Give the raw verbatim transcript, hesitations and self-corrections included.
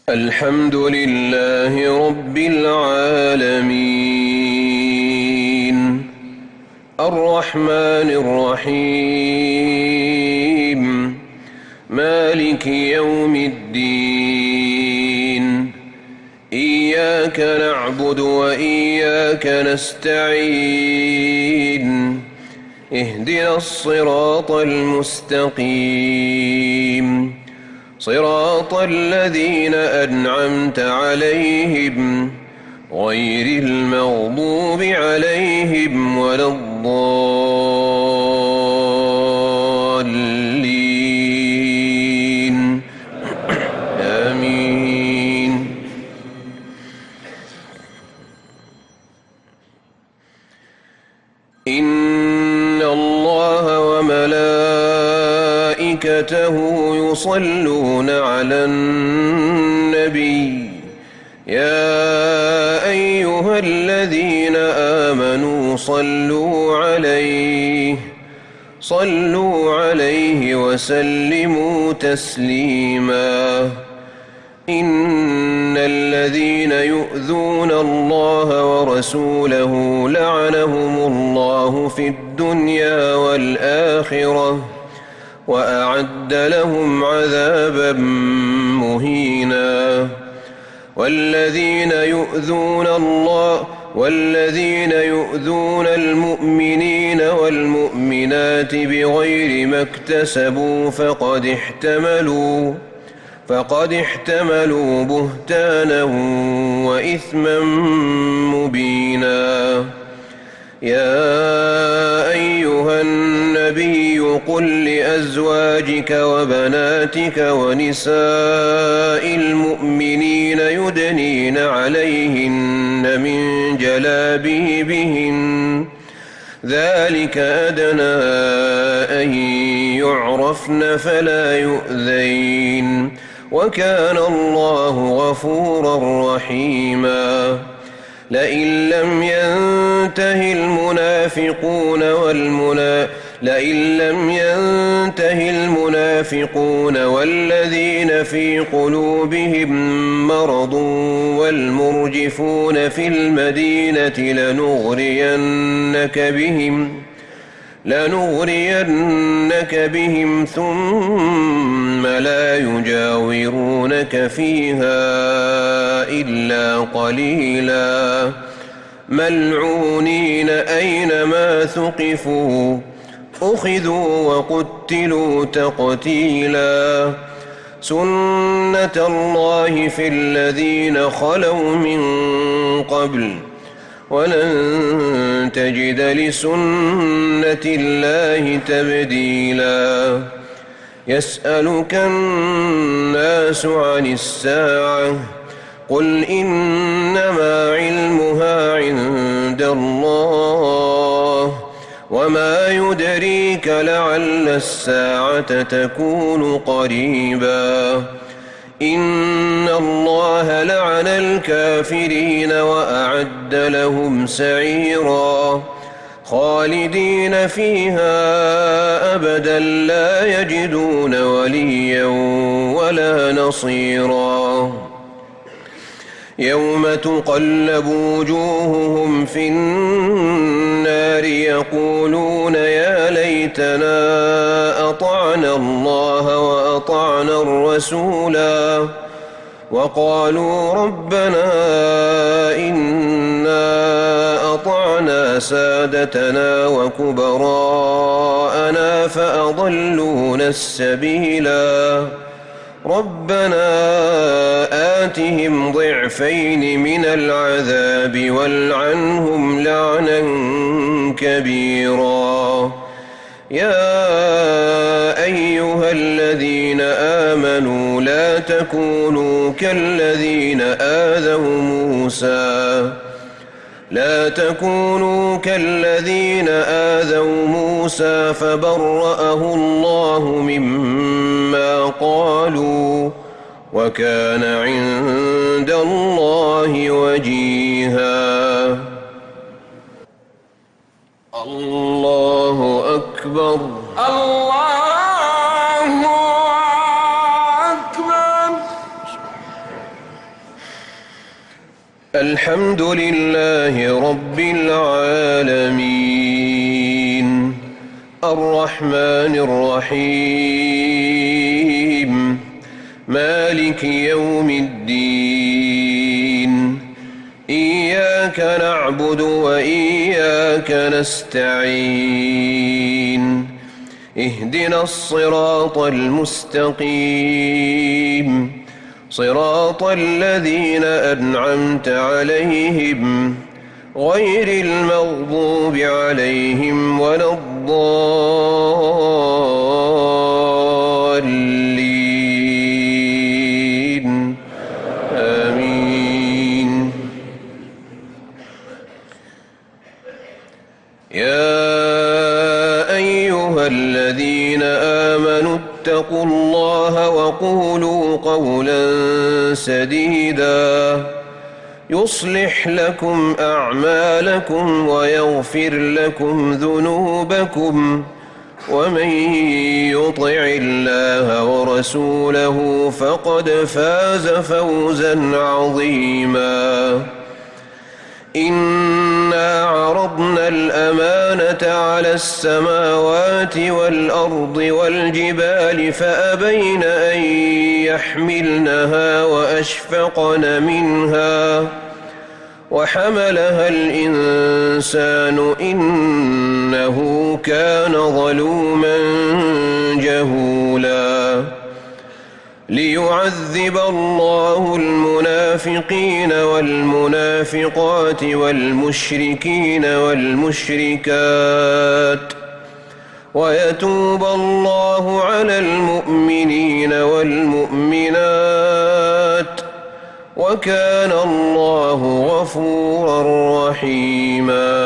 الحمد لله رب العالمين الرحمن الرحيم مالك يوم الدين إياك نعبد وإياك نستعين اهدنا الصراط المستقيم صراط الذين أنعمت عليهم غير المغضوب عليهم ولا الضالين آمين. إن الله وملائكته يصلون على النبي يا أيها الذين آمنوا صلوا عليه صلوا عليه وسلموا تسليما. إن الذين يؤذون الله ورسوله لعنهم الله في الدنيا والآخرة وأعد لهم عذابا مهينا. والذين يؤذون الله والذين يؤذون المؤمنين والمؤمنات بغير ما اكتسبوا فقد احتملوا فقد احتملوا بهتانا وإثما مبينا. يا أيها النبي قل لأزواجك وبناتك ونساء المؤمنين يدنين عليهن من جلابيبهن ذلك أدنى أن يعرفن فلا يؤذين وكان الله غفورا رحيما. لئن لم ينته المنافقون والمنا لئن لم ينته المنافقون والذين في قلوبهم مرض والمرجفون في المدينة لنغرينك بهم لنغرينك بهم ثم لا يجاورونك فيها إلا قليلا ملعونين أينما ثقفوا أخذوا وقتلوا تقتيلا. سنة الله في الذين خلوا من قبل ولن تجد لسنة الله تبديلا. يسألك الناس عن الساعة قل إنما علمها عند الله وما يدريك لعل الساعة تكون قريبا. إن الله لعن الكافرين وأعد لهم سعيرا خالدين فيها أبدا لا يجدون وليا ولا نصيرا. يوم تقلب وجوههم في النار يقولون يا ليتنا أطعنا الله وأطعنا الرسولا وقالوا ربنا إنا أطعنا سادتنا وكبراءنا فأضلونا السبيلا. ربنا آتهم ضعفين من العذاب والعنهم لعنا كبيرا. يا أيها الذين آمنوا لا تكونوا كالذين آذوا موسى لا تكونوا كالذين آذوا موسى فبرأه الله مما قالوا وكان عند الله وجيها. الله أكبر. الله أكبر. الحمد لله رب العالمين الرحمن الرحيم مالك يوم الدين إياك نعبد وإياك نستعين اهدنا الصراط المستقيم صراط الذين أنعمت عليهم غير المغضوب عليهم ولا الضالين آمين. يا أيها الذين آمنوا اتقوا الله وقولوا قولا سديدا يصلح لكم أعمالكم ويغفر لكم ذنوبكم ومن يطع الله ورسوله فقد فاز فوزا عظيما. إنا عرضنا الأمانة على السماوات والأرض والجبال فأبين أن يحملنها وأشفقن منها وحملها الإنسان إنه كان ظلوما جهولا. ليعذب الله المنافقين والمنافقات والمشركين والمشركات ويتوب الله على المؤمنين والمؤمنات وكان الله غفورا رحيما.